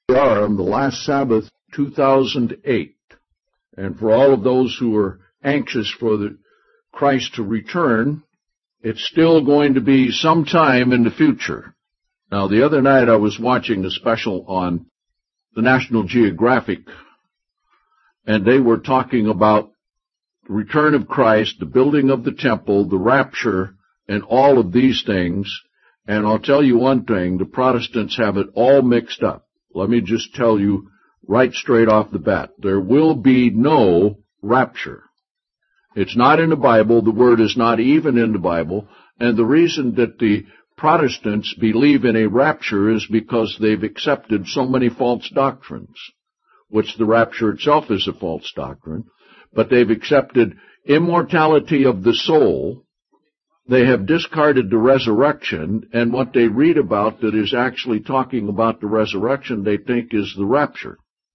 We are on the last Sabbath, 2008. And for all of those who are anxious for Christ to return, it's still going to be some time in the future. Now, the other night I was watching a special on the National Geographic, and they were talking about the return of Christ, the building of the temple, the rapture, and all of these things. And I'll tell you one thing, the Protestants have it all mixed up. Let me just tell you right straight off the bat, there will be no rapture. It's not in the Bible. The word is not even in the Bible. And the reason that the Protestants believe in a rapture is because they've accepted so many false doctrines, which the rapture itself is a false doctrine. But they've accepted immortality of the soul. They have discarded the resurrection, and what they read about that is actually talking about the resurrection, they think is the rapture.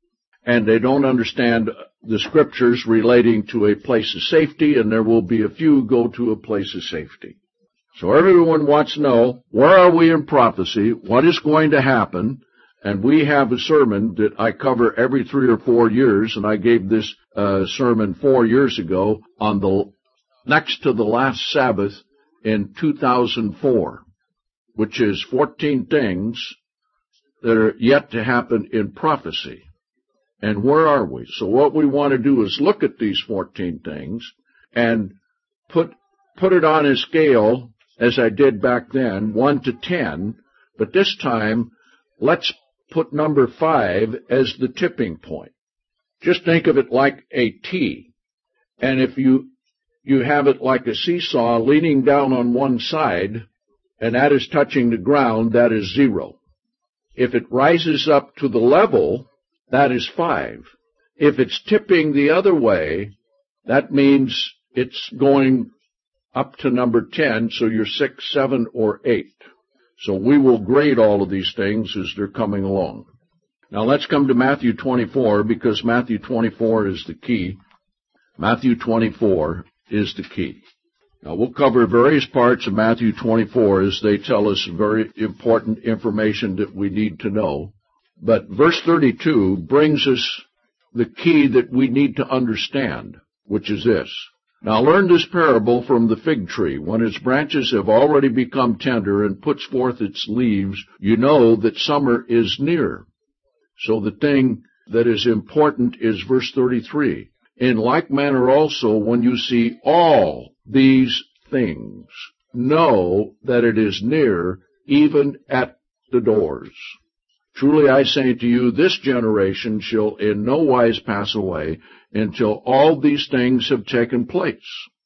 And they don't understand the scriptures relating to a place of safety, and there will be a few go to a place of safety. So everyone wants to know, where are we in prophecy? What is going to happen? And we have a sermon that I cover every 3 or 4 years, and I gave this sermon 4 years ago on the next to the last Sabbath in 2004, which is 14 things that are yet to happen in prophecy. And where are we? So what we want to do is look at these 14 things and put it on a scale, as I did back then, 1 to 10, but this time, let's put number 5 as the tipping point. Just think of it like a T. And if you have it like a seesaw leaning down on one side, and that is touching the ground, that is 0. If it rises up to the level, that is 5. If it's tipping the other way, that means it's going up to number 10, so you're 6, 7, or 8. So we will grade all of these things as they're coming along. Now let's come to Matthew 24, because Matthew 24 is the key. Matthew 24 is the key. Now we'll cover various parts of Matthew 24 as they tell us very important information that we need to know. But verse 32 brings us the key that we need to understand, which is this. Now learn this parable from the fig tree. When its branches have already become tender and puts forth its leaves, you know that summer is near. So the thing that is important is verse 33. In like manner also, when you see all these things, know that it is near, even at the doors. Truly I say to you, this generation shall in no wise pass away until all these things have taken place.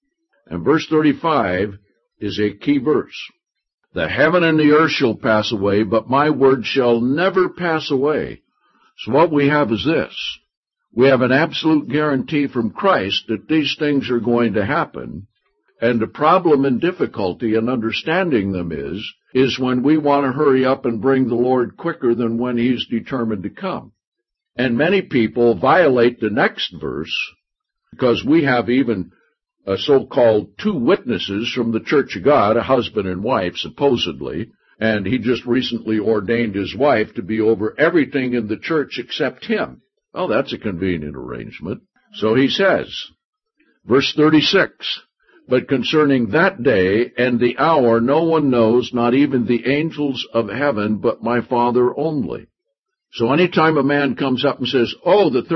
And verse 35 is a key verse. The heaven and the earth shall pass away, but my word shall never pass away. So what we have is this. We have an absolute guarantee from Christ that these things are going to happen. And the problem and difficulty in understanding them is when we want to hurry up and bring the Lord quicker than when He's determined to come. And many people violate the next verse, because we have even a so-called 2 witnesses from the Church of God, a husband and wife, supposedly, and he just recently ordained his wife to be over everything in the church except him. Well, that's a convenient arrangement. So he says, verse 36, but concerning that day and the hour no one knows, not even the angels of heaven, but my Father only. So anytime a man comes up and says, oh, the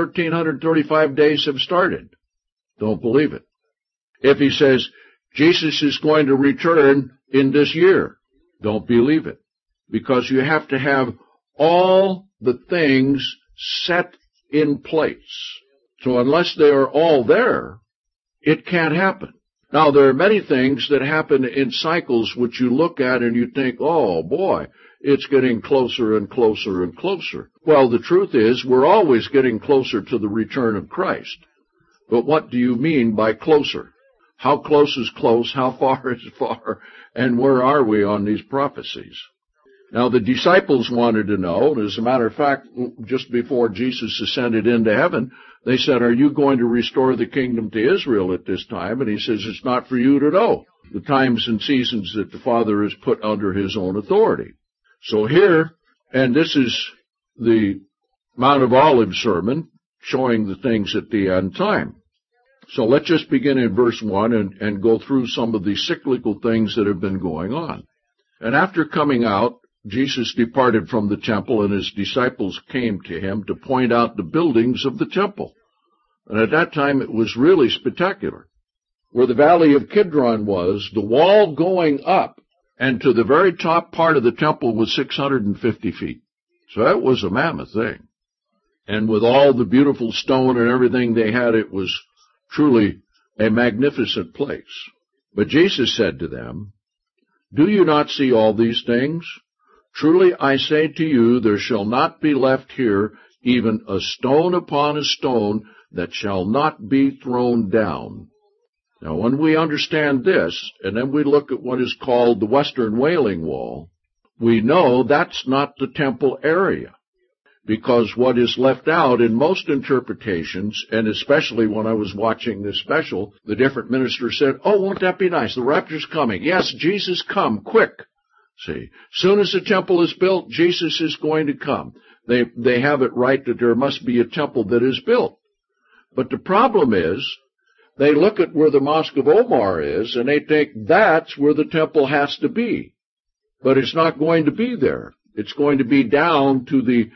1335 days have started, don't believe it. If he says, Jesus is going to return in this year, don't believe it. Because you have to have all the things set in place. So unless they are all there, it can't happen. Now, there are many things that happen in cycles which you look at and you think, oh, boy, it's getting closer and closer and closer. Well, the truth is, we're always getting closer to the return of Christ. But what do you mean by closer? How close is close? How far is far? And where are we on these prophecies? Now, the disciples wanted to know, and as a matter of fact, just before Jesus ascended into heaven, they said, are you going to restore the kingdom to Israel at this time? And he says, it's not for you to know the times and seasons that the Father has put under his own authority. So here, and this is the Mount of Olives sermon showing the things at the end time. So let's just begin in verse 1 and go through some of the cyclical things that have been going on. And after coming out, Jesus departed from the temple, and his disciples came to him to point out the buildings of the temple. And at that time it was really spectacular. Where the valley of Kidron was, the wall going up and to the very top part of the temple was 650 feet. So that was a mammoth thing. And with all the beautiful stone and everything they had, it was truly a magnificent place. But Jesus said to them, "Do you not see all these things? Truly I say to you, there shall not be left here even a stone upon a stone that shall not be thrown down." Now, when we understand this, and then we look at what is called the Western Wailing Wall, we know that's not the temple area. Because what is left out in most interpretations, and especially when I was watching this special, the different ministers said, "Oh, won't that be nice? The rapture's coming. Yes, Jesus, come, quick." See, soon as the temple is built, Jesus is going to come. They have it right that there must be a temple that is built. But the problem is, they look at where the Mosque of Omar is, and they think that's where the temple has to be. But it's not going to be there. It's going to be down to the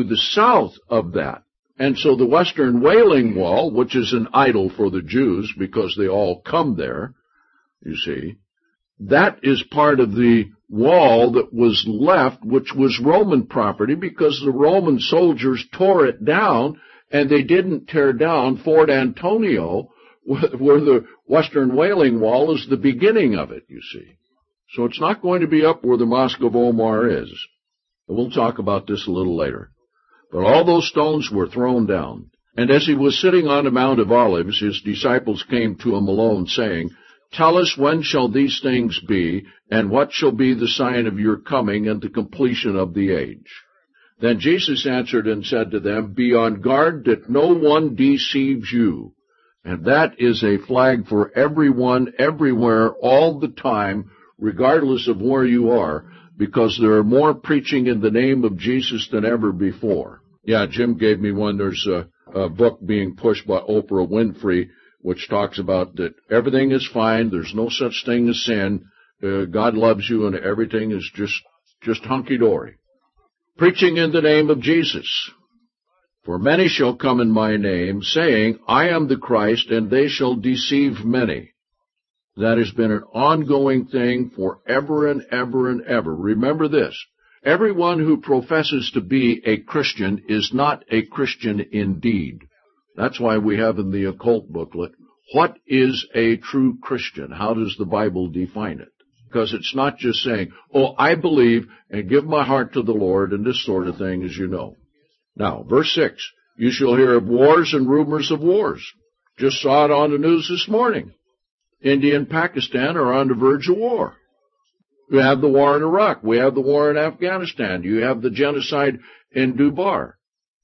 south of that. And so the Western Wailing Wall, which is an idol for the Jews because they all come there, you see, that is part of the wall that was left, which was Roman property because the Roman soldiers tore it down, and they didn't tear down Fort Antonio, where the Western Wailing Wall is the beginning of it, you see. So it's not going to be up where the Mosque of Omar is. And we'll talk about this a little later. But all those stones were thrown down. And as he was sitting on the Mount of Olives, his disciples came to him alone, saying, "Tell us, when shall these things be, and what shall be the sign of your coming and the completion of the age?" Then Jesus answered and said to them, "Be on guard that no one deceives you." And that is a flag for everyone, everywhere, all the time, regardless of where you are, because there are more preaching in the name of Jesus than ever before. Yeah, Jim gave me one. There's a book being pushed by Oprah Winfrey, which talks about that everything is fine, there's no such thing as sin, God loves you, and everything is just hunky-dory. Preaching in the name of Jesus. "For many shall come in my name, saying, I am the Christ, and they shall deceive many." That has been an ongoing thing forever and ever and ever. Remember this. Everyone who professes to be a Christian is not a Christian indeed. That's why we have in the occult booklet, what is a true Christian? How does the Bible define it? Because it's not just saying, "Oh, I believe and give my heart to the Lord," and this sort of thing, as you know. Now, verse 6, "You shall hear of wars and rumors of wars." Just saw it on the news this morning. India and Pakistan are on the verge of war. You have the war in Iraq. We have the war in Afghanistan. You have the genocide in Dubai.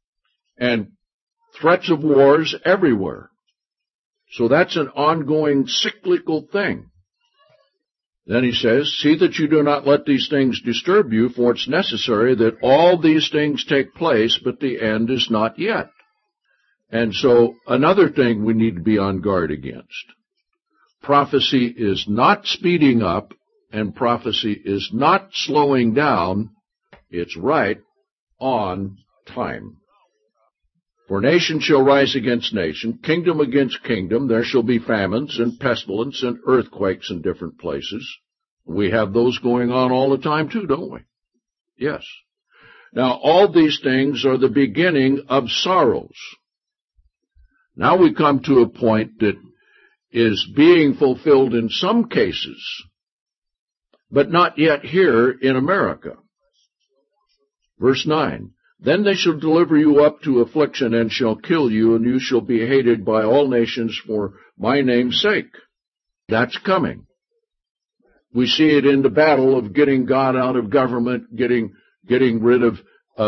And threats of wars everywhere. So that's an ongoing cyclical thing. Then he says, "See that you do not let these things disturb you, for it's necessary that all these things take place, but the end is not yet." And so another thing we need to be on guard against. Prophecy is not speeding up, and prophecy is not slowing down. It's right on time. "For nation shall rise against nation, kingdom against kingdom. There shall be famines and pestilence and earthquakes in different places." We have those going on all the time too, don't we? Yes. Now, all these things are the beginning of sorrows. Now we come to a point that is being fulfilled in some cases, but not yet here in America. Verse 9, "Then they shall deliver you up to affliction and shall kill you, and you shall be hated by all nations for my name's sake." That's coming. We see it in the battle of getting God out of government, getting rid of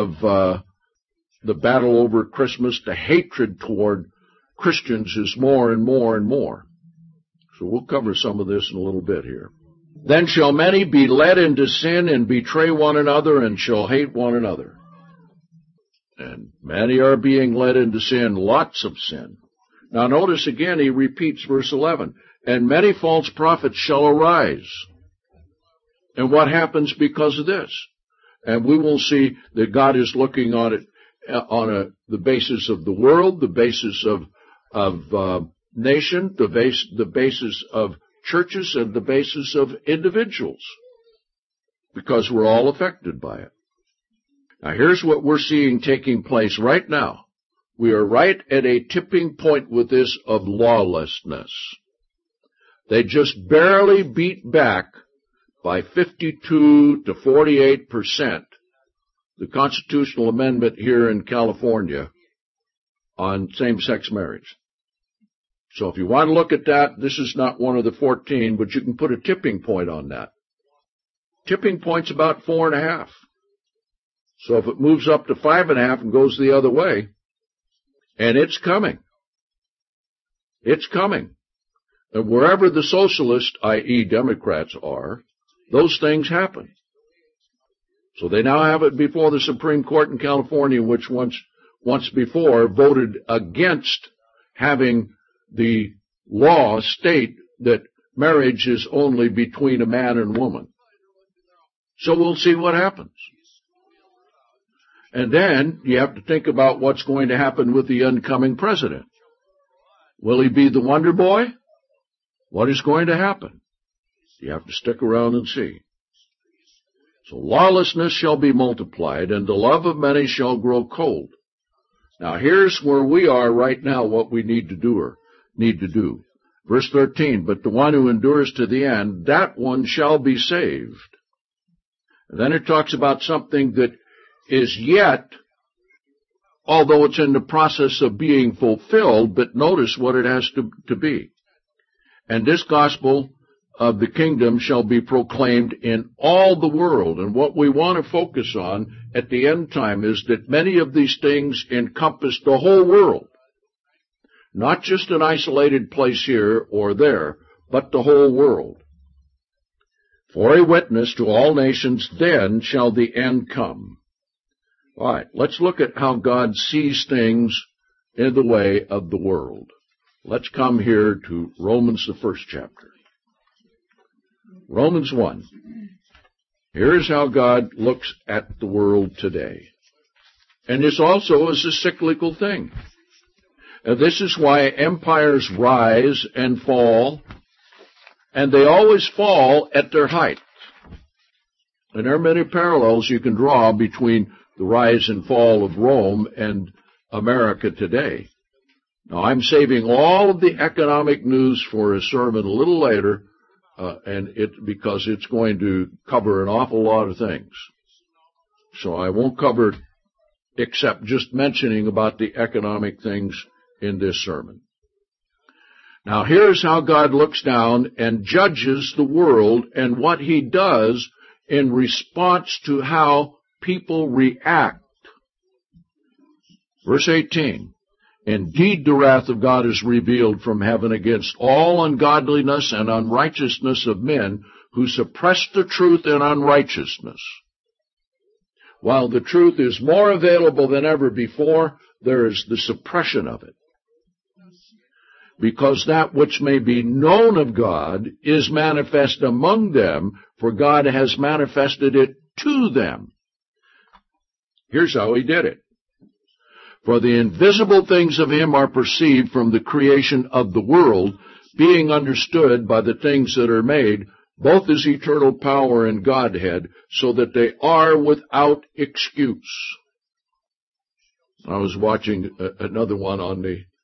the battle over Christmas. The hatred toward Christians is more and more and more. So we'll cover some of this in a little bit here. "Then shall many be led into sin and betray one another and shall hate one another." And many are being led into sin, lots of sin. Now notice again, he repeats verse 11. And many false prophets shall arise. And what happens because of this? And we will see that God is looking on it on the basis of the world, the basis of nation, the basis of churches, and the basis of individuals, because we're all affected by it. Now here's what we're seeing taking place right now. We are right at a tipping point with this of lawlessness. They just barely beat back by 52 to 48% the constitutional amendment here in California on same-sex marriage. So if you want to look at that, this is not one of the 14, but you can put a tipping point on that. Tipping point's about 4.5. So if it moves up to 5.5 and goes the other way, and it's coming. It's coming. And wherever the socialists, i.e. Democrats, are, those things happen. So they now have it before the Supreme Court in California, which once before voted against having the law state that marriage is only between a man and woman. So we'll see what happens. And then you have to think about what's going to happen with the incoming president. Will he be the wonder boy? What is going to happen? You have to stick around and see. So lawlessness shall be multiplied, and the love of many shall grow cold. Now here's where we are right now, what we need to do. Verse 13, but the one who endures to the end, that one shall be saved. And then it talks about something that is yet, although it's in the process of being fulfilled, but notice what it has to be. And this gospel of the kingdom shall be proclaimed in all the world. And what we want to focus on at the end time is that many of these things encompass the whole world. Not just an isolated place here or there, but the whole world. For a witness to all nations, then shall the end come. All right, let's look at how God sees things in the way of the world. Let's come here to Romans, the first chapter. Romans 1. Here's how God looks at the world today. And this also is a cyclical thing. And this is why empires rise and fall, and they always fall at their height. And there are many parallels you can draw between the rise and fall of Rome and America today. Now, I'm saving all of the economic news for a sermon a little later, because it's going to cover an awful lot of things. So I won't cover except just mentioning about the economic things in this sermon. Now, here's how God looks down and judges the world and what he does in response to how people react. Verse 18. Indeed, the wrath of God is revealed from heaven against all ungodliness and unrighteousness of men who suppress the truth in unrighteousness. While the truth is more available than ever before, there is the suppression of it. Because that which may be known of God is manifest among them, for God has manifested it to them. Here's how he did it. For the invisible things of him are perceived from the creation of the world, being understood by the things that are made, both his eternal power and Godhead, so that they are without excuse. I was watching another one on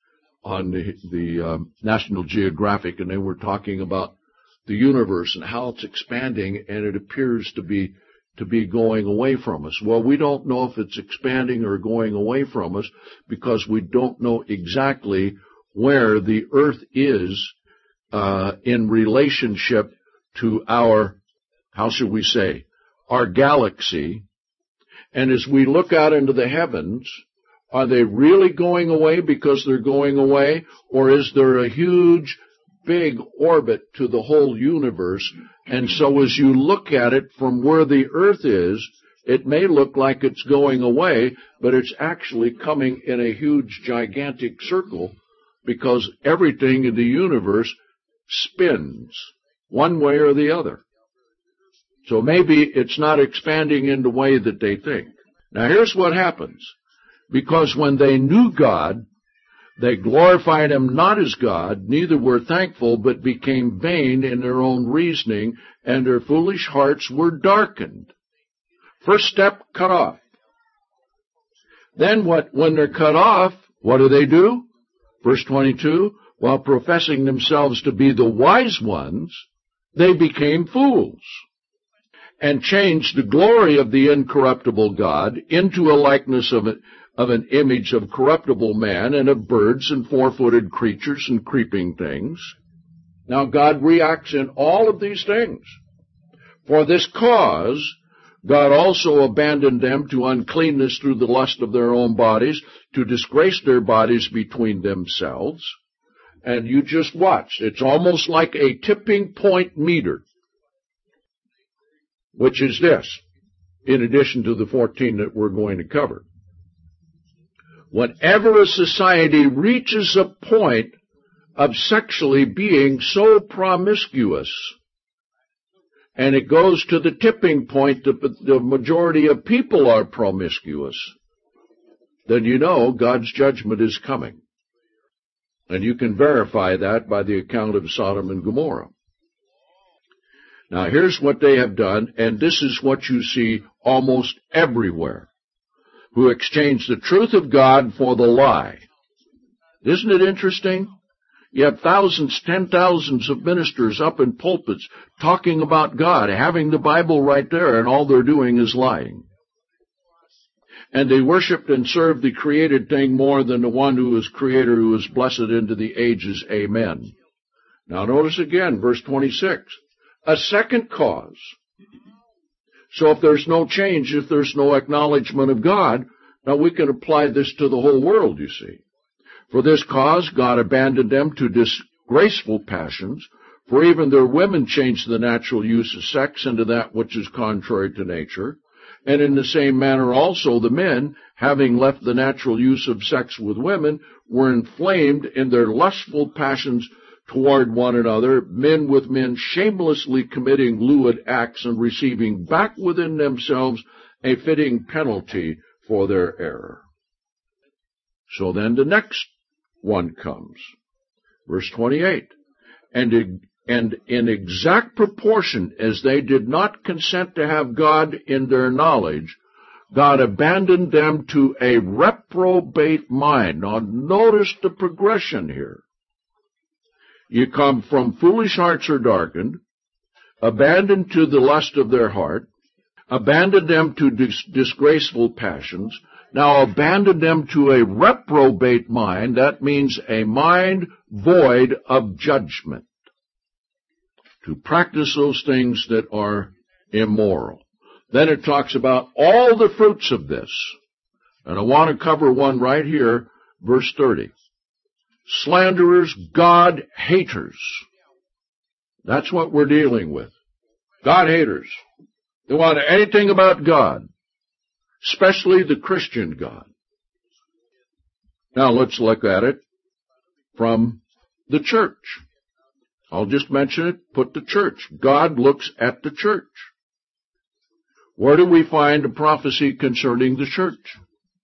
the National Geographic, and they were talking about the universe and how it's expanding, and it appears to be going away from us. Well, we don't know if it's expanding or going away from us because we don't know exactly where the earth is in relationship to our, how should we say, our galaxy. And as we look out into the heavens, are they really going away because they're going away, or is there a huge, big orbit to the whole universe? And so as you look at it from where the earth is, It may look like it's going away, but it's actually coming in a huge, gigantic circle, because everything in the universe spins one way or the other. So maybe it's not expanding in the way that they think. Now here's what happens. Because when they knew God, they glorified Him not as God, neither were thankful, but became vain in their own reasoning, and their foolish hearts were darkened. First step, cut off. Then when they're cut off, what do? Verse 22, while professing themselves to be the wise ones, they became fools, and changed the glory of the incorruptible God into a likeness of an image of corruptible man, and of birds and four-footed creatures and creeping things. Now God reacts in all of these things. For this cause, God also abandoned them to uncleanness through the lust of their own bodies, to disgrace their bodies between themselves. And you just watch. It's almost like a tipping point meter, which is this, in addition to the 14 that we're going to cover. Whenever a society reaches a point of sexually being so promiscuous, and it goes to the tipping point that the majority of people are promiscuous, then you know God's judgment is coming. And you can verify that by the account of Sodom and Gomorrah. Now here's what they have done, and this is what you see almost everywhere, who exchange the truth of God for the lie. Isn't it interesting? You have thousands, 10,000s of ministers up in pulpits talking about God, having the Bible right there, and all they're doing is lying. And they worshiped and served the created thing more than the one who is creator, who is blessed into the ages. Amen. Now notice again, verse 26. A second cause. So if there's no change, if there's no acknowledgement of God, now we can apply this to the whole world, you see. For this cause, God abandoned them to disgraceful passions, for even their women changed the natural use of sex into that which is contrary to nature. And in the same manner also the men, having left the natural use of sex with women, were inflamed in their lustful passions toward one another, men with men shamelessly committing lewd acts and receiving back within themselves a fitting penalty for their error. So then the next one comes. Verse 28. And in exact proportion as they did not consent to have God in their knowledge, God abandoned them to a reprobate mind. Now notice the progression here. You come from foolish hearts are darkened, abandoned to the lust of their heart, abandoned them to disgraceful passions, now abandoned them to a reprobate mind. That means a mind void of judgment, to practice those things that are immoral. Then it talks about all the fruits of this. And I want to cover one right here, verse 30. Slanderers, God haters. That's what we're dealing with. God haters. They want anything about God, especially the Christian God. Now let's look at it from the church. I'll just mention it, put the church. God looks at the church. Where do we find a prophecy concerning the church?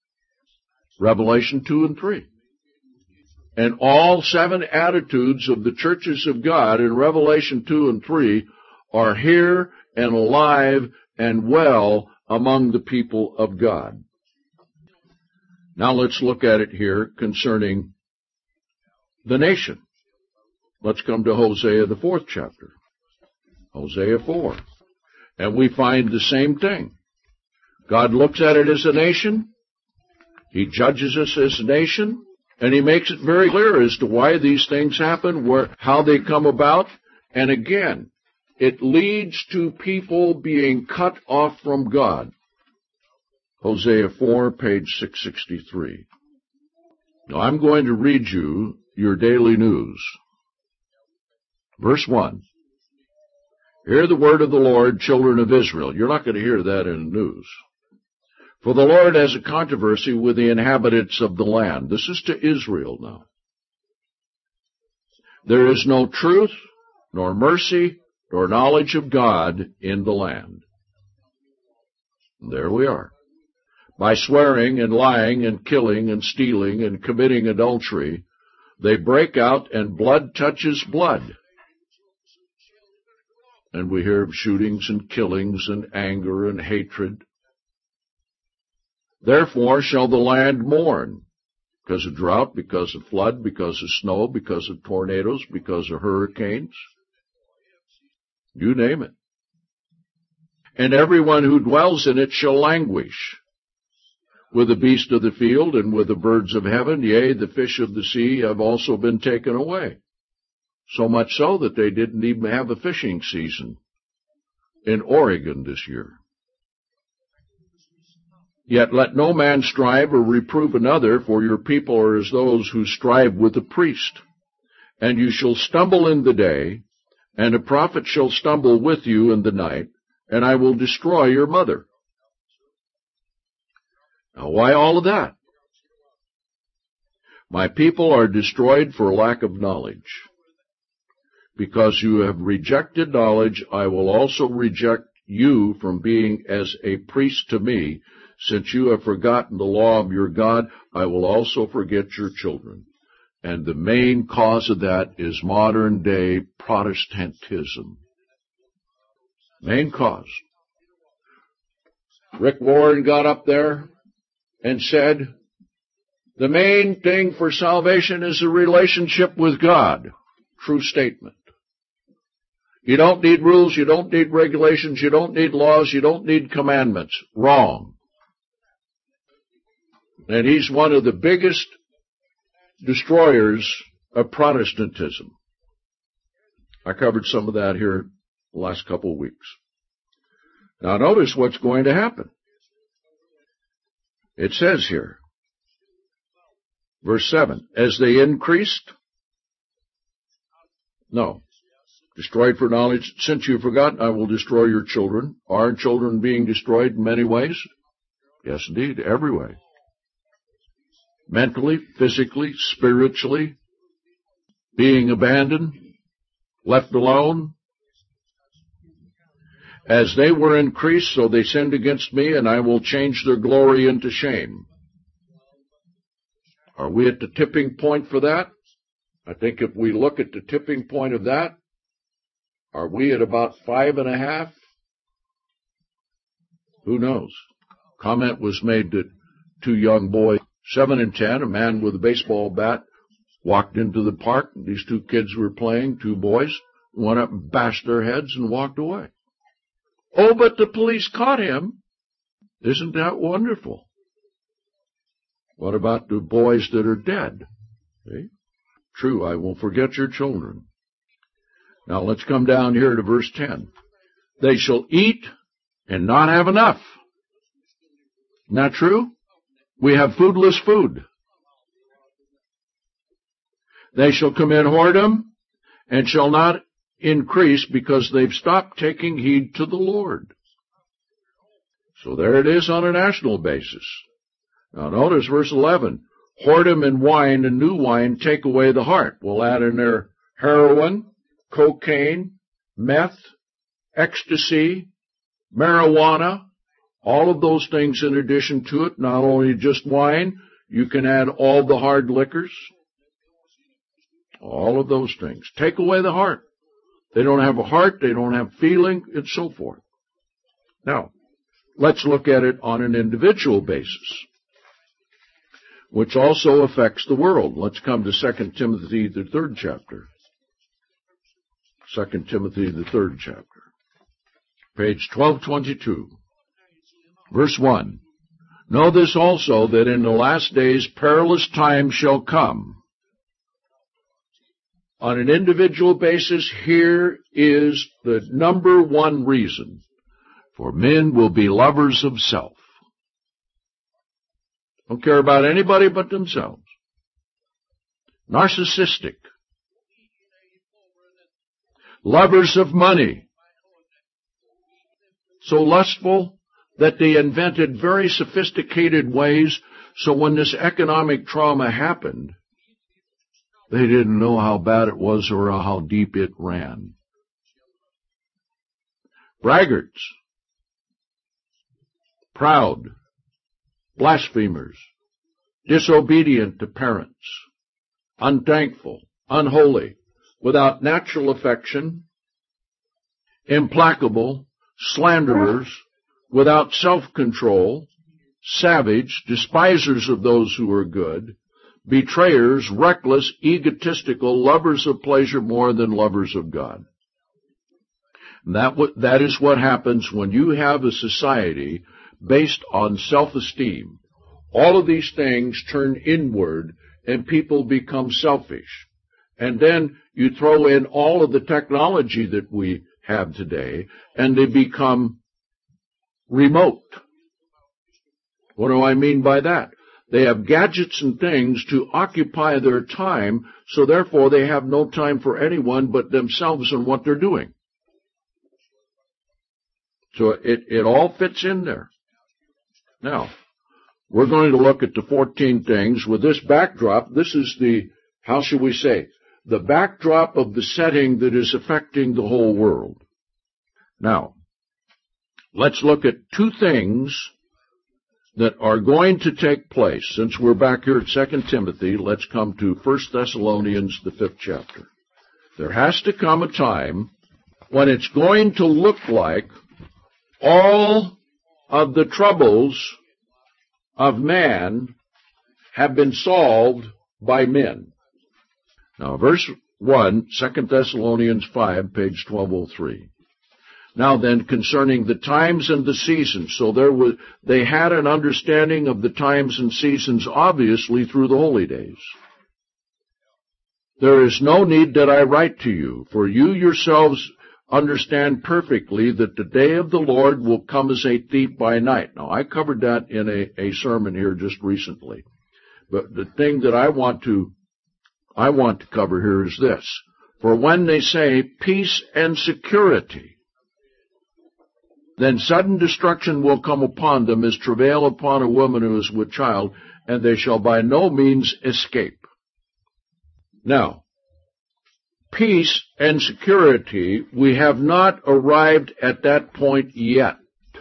Revelation 2 and 3. And all 7 attitudes of the churches of God in Revelation 2 and 3 are here and alive and well among the people of God. Now let's look at it here concerning the nation. Let's come to Hosea, the 4th chapter. Hosea 4. And we find the same thing. God looks at it as a nation. He judges us as a nation. And He makes it very clear as to why these things happen, how they come about. And again, it leads to people being cut off from God. Hosea 4, page 663. Now I'm going to read you your daily news. Verse 1. Hear the word of the Lord, children of Israel. You're not going to hear that in the news. For the Lord has a controversy with the inhabitants of the land. This is to Israel now. There is no truth, nor mercy, nor knowledge of God in the land. And there we are. By swearing and lying and killing and stealing and committing adultery, they break out and blood touches blood. And we hear of shootings and killings and anger and hatred. Therefore shall the land mourn, because of drought, because of flood, because of snow, because of tornadoes, because of hurricanes. You name it. And everyone who dwells in it shall languish. With the beast of the field and with the birds of heaven, yea, the fish of the sea have also been taken away. So much so that they didn't even have a fishing season in Oregon this year. Yet let no man strive or reprove another, for your people are as those who strive with the priest. And you shall stumble in the day, and a prophet shall stumble with you in the night, and I will destroy your mother. Now, why all of that? My people are destroyed for lack of knowledge. Because you have rejected knowledge, I will also reject you from being as a priest to me. Since you have forgotten the law of your God, I will also forget your children. And the main cause of that is modern day Protestantism. Main cause. Rick Warren got up there and said, the main thing for salvation is a relationship with God. True statement. You don't need rules, you don't need regulations, you don't need laws, you don't need commandments. Wrong. And he's one of the biggest destroyers of Protestantism. I covered some of that here the last couple of weeks. Now notice what's going to happen. It says here, verse 7, as they increased, destroyed for knowledge, since you've forgotten, I will destroy your children. Are children being destroyed in many ways? Yes, indeed, every way. Mentally, physically, spiritually, being abandoned, left alone. As they were increased, so they sinned against me, and I will change their glory into shame. Are we at the tipping point for that? I think if we look at the tipping point of that, are we at about 5.5? Who knows? Comment was made that two young boys, 7 and 10, a man with a baseball bat, walked into the park. These two kids were playing, two boys, went up and bashed their heads and walked away. Oh, but the police caught him. Isn't that wonderful? What about the boys that are dead? See? True, I will forget your children. Now let's come down here to verse 10. They shall eat and not have enough. Isn't that true? We have foodless food. They shall commit whoredom and shall not increase because they've stopped taking heed to the Lord. So there it is on a national basis. Now notice verse 11. Whoredom and wine and new wine take away the heart. We'll add in there heroin, cocaine, meth, ecstasy, marijuana, all of those things in addition to it, not only just wine, you can add all the hard liquors, all of those things. Take away the heart. They don't have a heart, they don't have feeling, and so forth. Now, let's look at it on an individual basis, which also affects the world. Let's come to 2 Timothy, the 3rd chapter. 2 Timothy, the 3rd chapter. Page 1222. Verse 1. Know this also, that in the last days perilous times shall come. On an individual basis, here is the number one reason. For men will be lovers of self. Don't care about anybody but themselves. Narcissistic. Lovers of money. So lustful that they invented very sophisticated ways, so when this economic trauma happened, they didn't know how bad it was or how deep it ran. Braggarts, proud, blasphemers, disobedient to parents, unthankful, unholy, without natural affection, implacable, slanderers, without self-control, savage, despisers of those who are good, betrayers, reckless, egotistical, lovers of pleasure more than lovers of God. That is what happens when you have a society based on self-esteem. All of these things turn inward and people become selfish. And then you throw in all of the technology that we have today and they become remote. What do I mean by that? They have gadgets and things to occupy their time, so therefore they have no time for anyone but themselves and what they're doing. So it all fits in there. Now, we're going to look at the 14 things. With this backdrop, this is the, how shall we say, the backdrop of the setting that is affecting the whole world. Now, let's look at two things that are going to take place. Since we're back here at 2 Timothy, let's come to 1 Thessalonians, the 5th chapter. There has to come a time when it's going to look like all of the troubles of man have been solved by men. Now, verse 1, 2 Thessalonians 5, page 1203. Now then, concerning the times and the seasons. So they had an understanding of the times and seasons, obviously, through the holy days. There is no need that I write to you, for you yourselves understand perfectly that the day of the Lord will come as a thief by night. Now, I covered that in a sermon here just recently. But the thing that I want to cover here is this. For when they say peace and security, then sudden destruction will come upon them as travail upon a woman who is with child, and they shall by no means escape. Now, peace and security, we have not arrived at that point yet.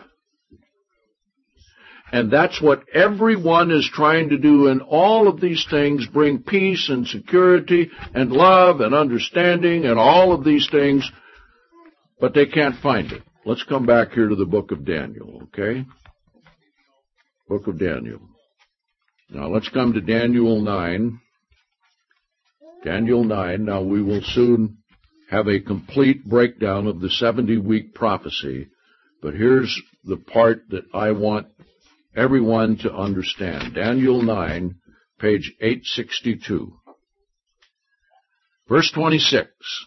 And that's what everyone is trying to do, and all of these things bring peace and security and love and understanding and all of these things, but they can't find it. Let's come back here to the book of Daniel, okay? Book of Daniel. Now let's come to Daniel 9. Daniel 9. Now we will soon have a complete breakdown of the 70-week prophecy, but here's the part that I want everyone to understand. Daniel 9, page 862. Verse 26.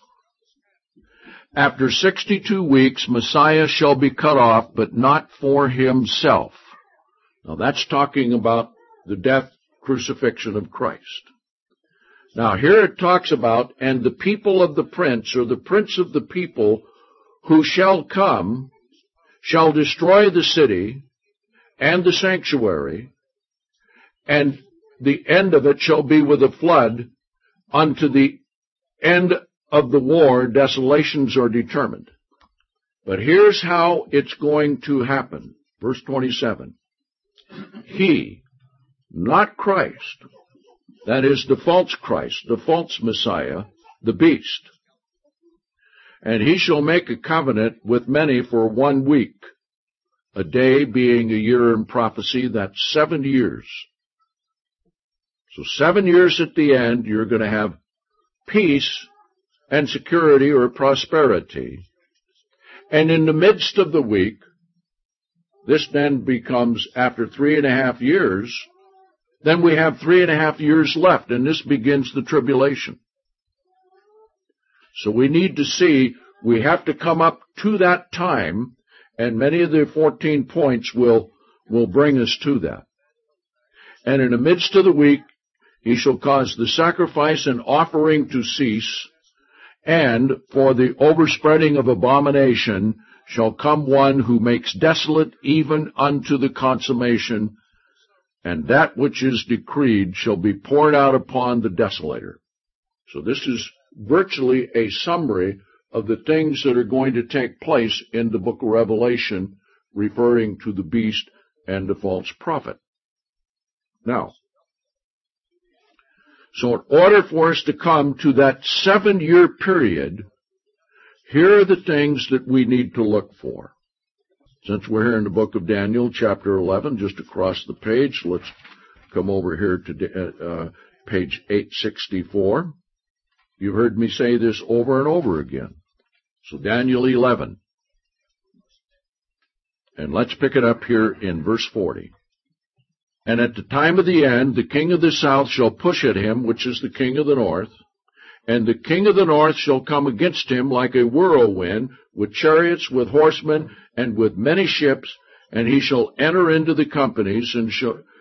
After 62 weeks, Messiah shall be cut off, but not for himself. Now that's talking about the death, crucifixion of Christ. Now here it talks about, and the people of the prince, or the prince of the people, who shall come, shall destroy the city and the sanctuary, and the end of it shall be with a flood. Unto the end of the war, desolations are determined. But here's how it's going to happen. Verse 27. He, not Christ, that is the false Christ, the false Messiah, the beast. And he shall make a covenant with many for 1 week, a day being a year in prophecy, that's 7 years. So 7 years at the end, you're going to have peace and security or prosperity. And in the midst of the week, this then becomes, after 3.5 years, then we have 3.5 years left, and this begins the tribulation. So we need to see, we have to come up to that time, and many of the 14 points will bring us to that. And in the midst of the week, he shall cause the sacrifice and offering to cease, and for the overspreading of abomination shall come one who makes desolate even unto the consummation, and that which is decreed shall be poured out upon the desolator. So this is virtually a summary of the things that are going to take place in the book of Revelation, referring to the beast and the false prophet. Now, so in order for us to come to that 7-year period, here are the things that we need to look for. Since we're here in the book of Daniel, chapter 11, just across the page, let's come over here to page 864. You've heard me say this over and over again. So Daniel 11. And let's pick it up here in verse 40. And at the time of the end, the king of the south shall push at him, which is the king of the north, and the king of the north shall come against him like a whirlwind, with chariots, with horsemen, and with many ships, and he shall enter into the countries, and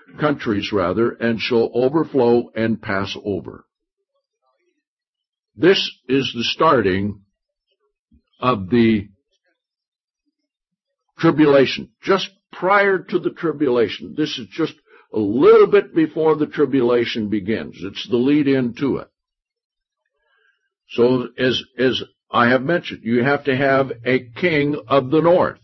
shall overflow and pass over. This is the starting of the tribulation, just prior to the tribulation. This is just a little bit before the tribulation begins. It's the lead-in to it. So, as I have mentioned, you have to have a king of the north.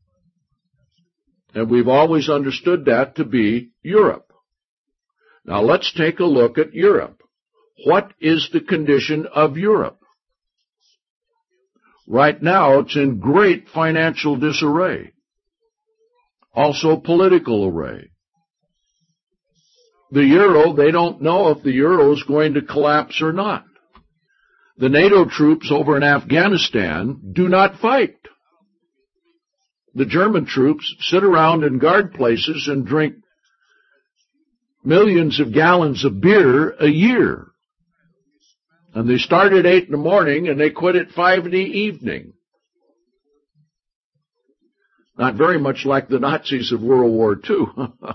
And we've always understood that to be Europe. Now let's take a look at Europe. What is the condition of Europe? Right now, it's in great financial disarray. Also political array. The euro, they don't know if the euro is going to collapse or not. The NATO troops over in Afghanistan do not fight. The German troops sit around in guard places and drink millions of gallons of beer a year. And they start at 8 in the morning and they quit at 5 in the evening. Not very much like the Nazis of World War II.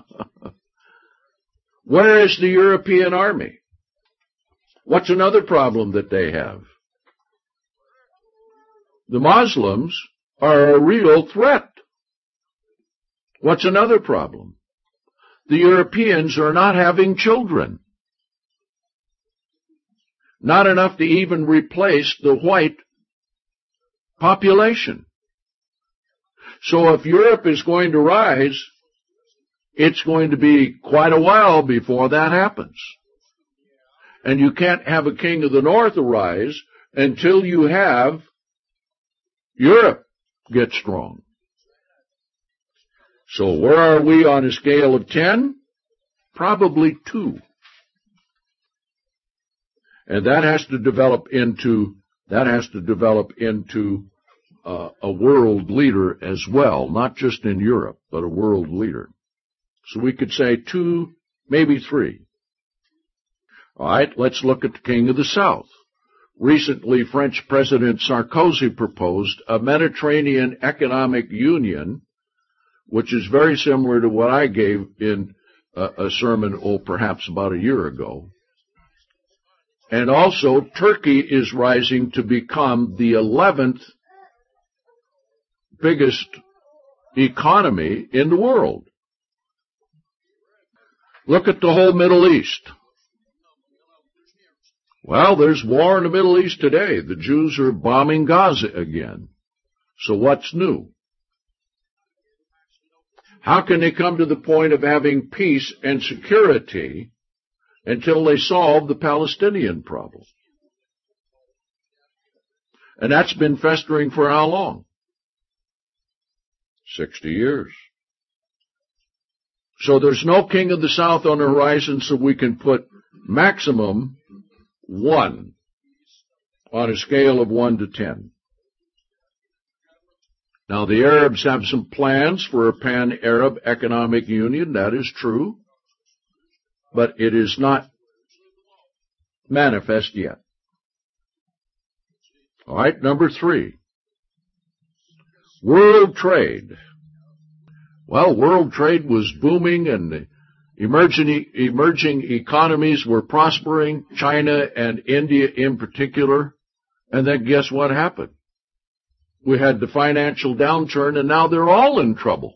Where is the European army? What's another problem that they have? The Muslims are a real threat. What's another problem? The Europeans are not having children. Not enough to even replace the white population. So if Europe is going to rise, it's going to be quite a while before that happens. And you can't have a king of the north arise until you have Europe get strong. So where are we on a scale of 10? Probably 2. And that has to develop into a world leader as well, not just in Europe, but a world leader. So we could say 2, maybe 3. All right, let's look at the king of the south. Recently, French President Sarkozy proposed a Mediterranean economic union, which is very similar to what I gave in a sermon, perhaps about a year ago. And also, Turkey is rising to become the 11th biggest economy in the world. Look at the whole Middle East. Well, there's war in the Middle East today. The Jews are bombing Gaza again. So what's new? How can they come to the point of having peace and security until they solve the Palestinian problem? And that's been festering for how long? 60 years. So there's no king of the south on the horizon, so we can put maximum 1 on a scale of 1 to 10. Now, the Arabs have some plans for a pan-Arab economic union. That is true. But it is not manifest yet. All right, number 3. World trade. Well, world trade was booming and the emerging economies were prospering, China and India in particular. And then guess what happened? we had the financial downturn, and now they're all in trouble.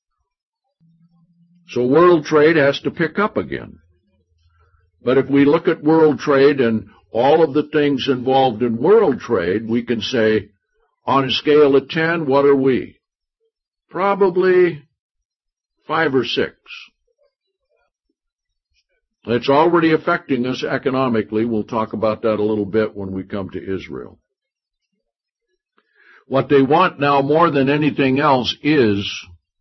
So world trade has to pick up again. But if we look at world trade and all of the things involved in world trade, we can say, on a scale of 10, what are we? Probably 5 or 6. It's already affecting us economically. We'll talk about that a little bit when we come to Israel. What they want now more than anything else is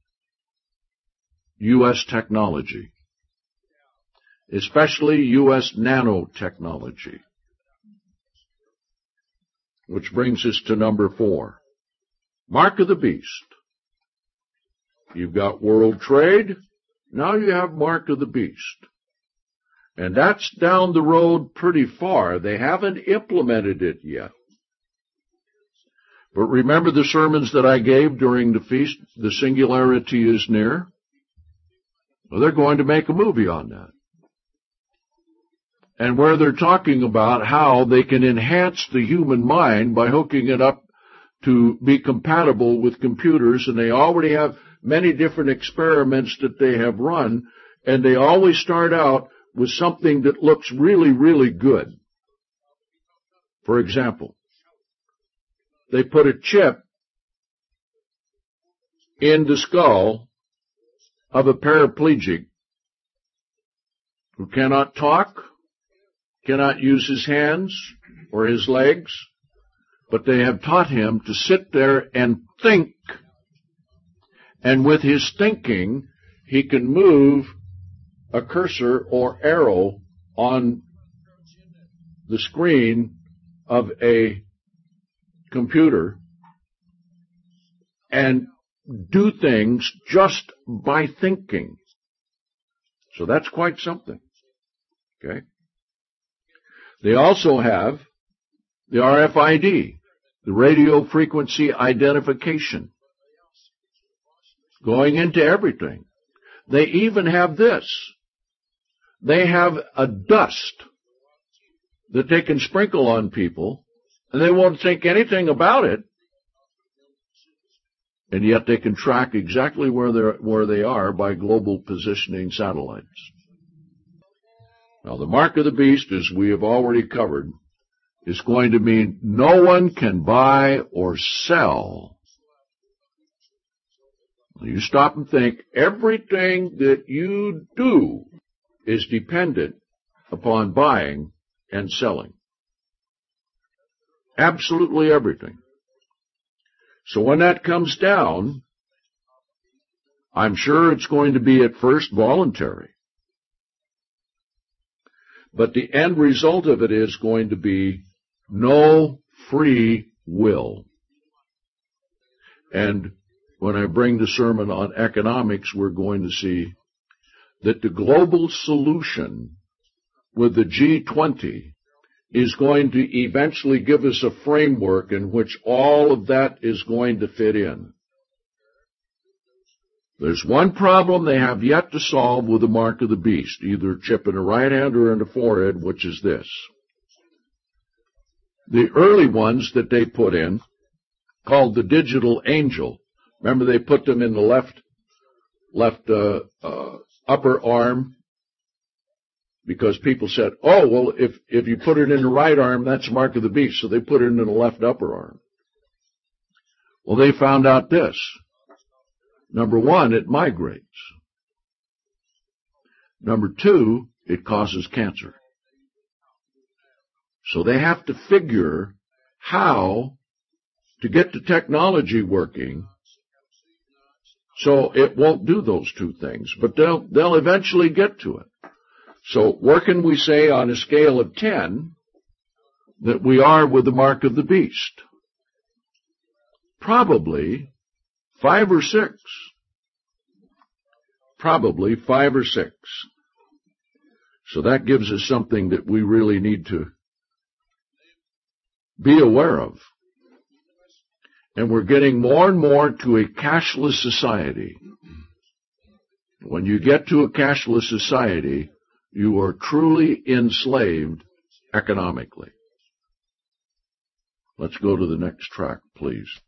U.S. technology, especially U.S. nanotechnology. Which brings us to number 4. Mark of the beast. You've got world trade. Now you have mark of the beast. And that's down the road pretty far. They haven't implemented it yet. But remember the sermons that I gave during the feast, the singularity is near? Well, they're going to make a movie on that. And where they're talking about how they can enhance the human mind by hooking it up to be compatible with computers, and they already have many different experiments that they have run, and they always start out with something that looks really, really good. For example, they put a chip in the skull of a paraplegic who cannot talk, cannot use his hands or his legs, but they have taught him to sit there and think. And with his thinking, he can move a cursor or arrow on the screen of a computer and do things just by thinking. So that's quite something. Okay? They also have the RFID, the radio frequency identification, going into everything. They even have this. They have a dust that they can sprinkle on people, and they won't think anything about it, and yet they can track exactly where they are by global positioning satellites. Now, the mark of the beast, as we have already covered, is going to mean no one can buy or sell. You stop and think, everything that you do is dependent upon buying and selling. Absolutely everything. So when that comes down, I'm sure it's going to be at first voluntary. But the end result of it is going to be no free will. And when I bring the sermon on economics, we're going to see that the global solution with the G20 is going to eventually give us a framework in which all of that is going to fit in. There's one problem they have yet to solve with the mark of the beast, either a chip in the right hand or in the forehead, which is this. The early ones that they put in, called the digital angel, remember they put them in the left upper arm, because people said, oh, well, if you put it in the right arm, that's the mark of the beast, so they put it in the left upper arm. Well, they found out this. Number 1, it migrates. Number 2, it causes cancer. So they have to figure how to get the technology working so it won't do those two things. But they'll eventually get to it. So where can we say on a scale of 10 that we are with the mark of the beast? Probably 5 or 6. Probably 5 or 6. So that gives us something that we really need to be aware of. And we're getting more and more to a cashless society. When you get to a cashless society, you are truly enslaved economically. Let's go to the next track, please.